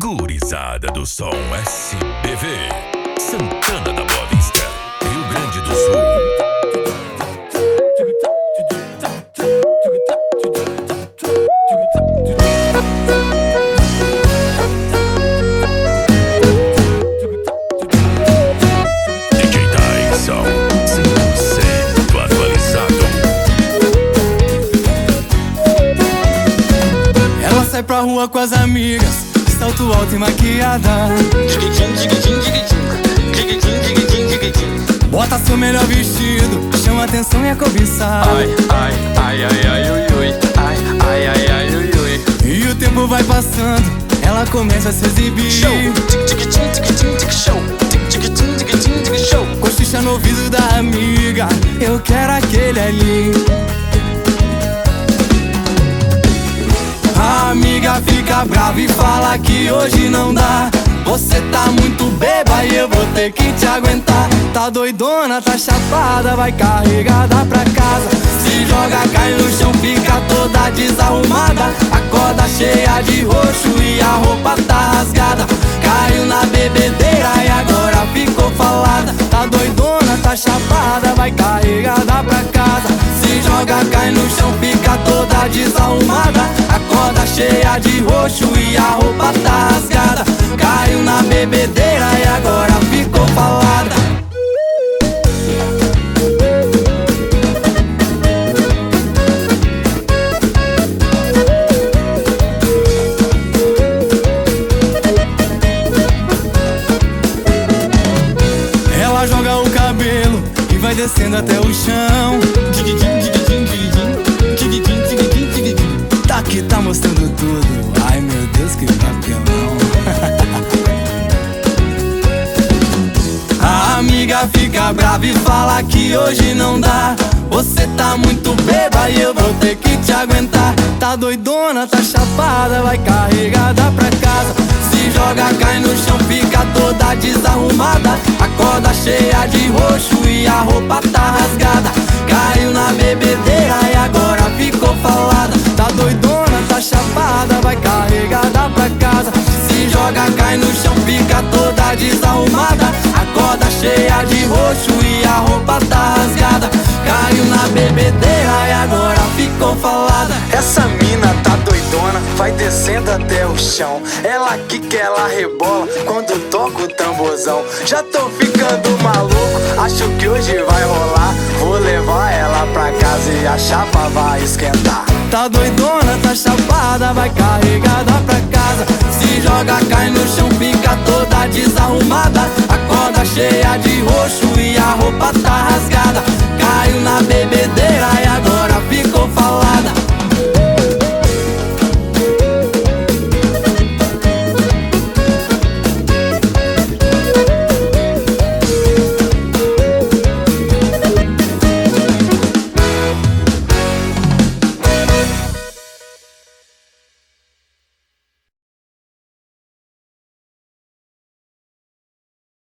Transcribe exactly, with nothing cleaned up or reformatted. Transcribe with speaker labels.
Speaker 1: Gurizada do som S P V, Santana da Boa Vista, Rio Grande do Sul.
Speaker 2: Sai pra rua com as amigas, salto alto e maquiada. Bota seu melhor vestido, chama atenção e é cobiçada.
Speaker 3: Ai, ai, ai, ai, ai, ui, ui. Ai, ai, ai, ai, ui, ui.
Speaker 2: E o tempo vai passando, ela começa a se exibir.
Speaker 3: Show, show, show.
Speaker 2: Cochicha no ouvido da amiga, eu quero aquele ali. A amiga fica brava e fala que hoje não dá. Você tá muito beba e eu vou ter que te aguentar. Tá doidona, tá chapada, vai carregada pra casa. Se joga, cai no chão, fica toda desarrumada. Acorda cheia de roxo e a roupa tá rasgada. Caiu na bebedeira e agora ficou falada. Tá doidona, tá chapada, vai carregada pra casa. Se joga, cai no chão, fica toda desarrumada. Acorda cheia de roxo e a roupa tá rasgada. Caiu na bebedeira e agora ficou falada. Ela joga o cabelo e vai descendo até o chão. Tá que tá mostrando tudo. Ai meu Deus, que papelão. A amiga fica brava e fala que hoje não dá. Você tá muito beba e eu vou ter que te aguentar. Tá doidona, tá chapada, vai carregada pra casa. Se joga, cai no chão, fica toda desarrumada. Acorda cheia de roxo e a roupa tá rasgada. Caiu na bebedeira e agora ficou falada. Tá doidona, tá chapada, vai carregada pra casa. Se joga, cai no chão, fica toda desarrumada. Acorda cheia de roxo e a roupa tá rasgada. Caiu na bebedeira e agora ficou falada.
Speaker 3: Essa mina tá doidona, vai descendo até o chão. Ela quica, ela rebola quando toca o tamborzão. Já tô ficando maluco, acho que hoje vai rolar. Vou levar ela pra casa e a chapa vai esquentar.
Speaker 2: Tá doidona, tá chapada, vai carregada pra casa. Se joga, cai no chão, fica toda desarrumada. Acorda cheia de roxo e a roupa tá rasgada. Caiu na bebedeira